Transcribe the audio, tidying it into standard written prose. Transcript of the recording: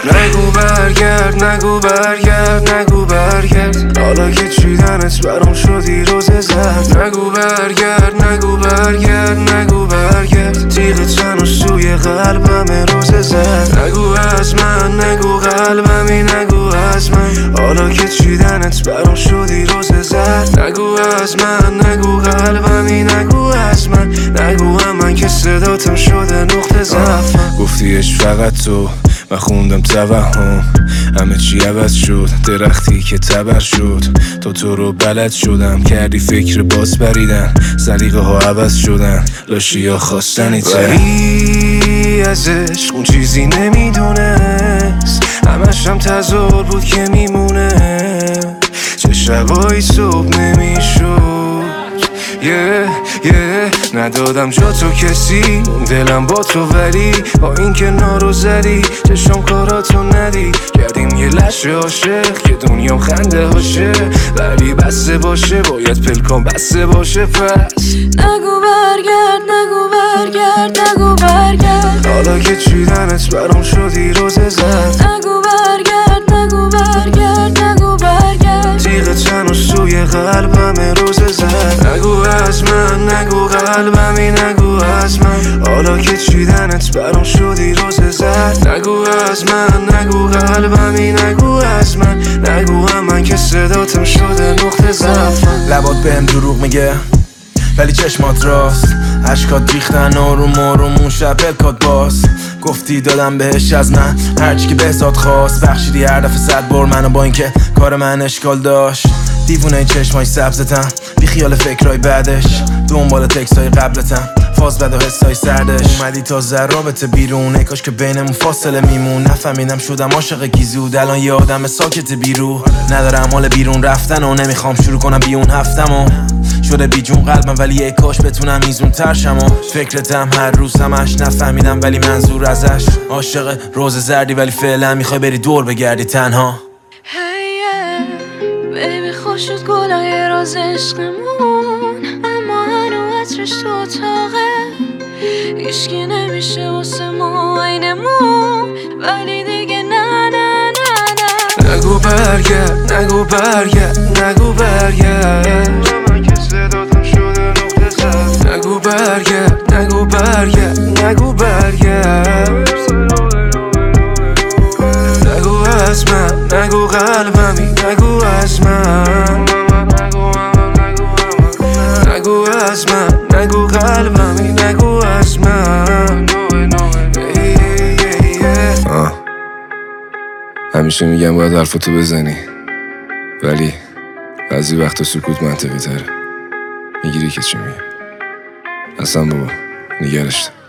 نگو برگرد نگو برگرد نگو برگرد، حالا که چیدنت برام شدی روز زرد. نگو برگرد نگو برگرد نگو برگرد، تیغ تنوز توی قلبم روز زرد. نگو از من نگو قلبمی نگو از من، حالا که چیدنت برام شدی روز زرد. نگو از من نگو قلبمی نگو از من، نگو من که صداتم شده نقطه ضعف. گفتیش فقط تو، من خوندم توهم، همه چی عوض شد، درختی که تبر شد. تو رو بلد شدم، کردی فکر باز بریدن، سلیقه ها عوض شدن، لاشی ها خواستنی ولی از عشق اون چیزی نمیدونست، همش هم تظاهر بود که میمونه. چه شبایی صبح نمیشد ندادم جا تو کسی، دلم با تو ولی با این که نارو زدی، چشم کاراتو ندی، کردیم یه لشه عاشق که دنیام خنده هاشه، ولی بسته باشه باید پلکان بسته باشه. پس نگو برگرد نگو برگرد نگو برگرد، حالا که چیدنت برام شدی روز زرد. نگو برگرد نگو برگرد نگو برگرد، تیغ تنوز توی قلبم روز زرد. نگو از من نگو قلبمی نگو از من، حالا که چیدنت برام شدی روز زرد. نگو از من نگو قلبمی نگو از من، نگو من که صداتم شده نقطه ضعف. لبات بهم دروغ میگه ولی چشمات راست، عشقات ریختن آروم آروم اون شب پلکات باز. گفتی دادم بهش از من هرچی که بهزاد خواست، بخشیدی هر دفعه 100 بار منو با اینکه کار من اشکال داشت. دیوونه این چشمای سبزتم، بی خیال فکرای بعدش، دنبال تکسای قبلتم، فاز بد و حسای سردش. اومدی تا رابطه بیرون، ای کاش که بینمون فاصله میمون. نفهمیدم شدم عاشق گیزود، الان یه آدم ساکت بیرو. ندارم حال بیرون رفتن و نمیخوام شروع کنم بی اون هفتمو. شده بی جون قلبم ولی ای کاش بتونم میزون ترشم و فکرتم هر روز همش. نفهمیدم ولی منظور ازش عاشق روز زردی، ولی فعلا میخوای بری دور بگردی تنها. بیبی خوشت گلای راز عشقمون، اما هنو عطرش تو اتاقه، هیچکی نمیشه واسه ما عینمون، ولی دیگه نه نه نه نه. نگو برگرد نگو برگرد نگو برگرد، من که صداتم شده نقطه ضعف. نگو برگرد نگو برگرد نگو برگرد، نگو از من نگو قلبمی نگو از من، نگو از من نگو قلبمی نگو از من. همیشه میگم باید حرفتو بزنی، ولی بعضی وقتا سکوت منطقی تره. میگیری که چی میگم؟ اصلا بابا نگرشتم.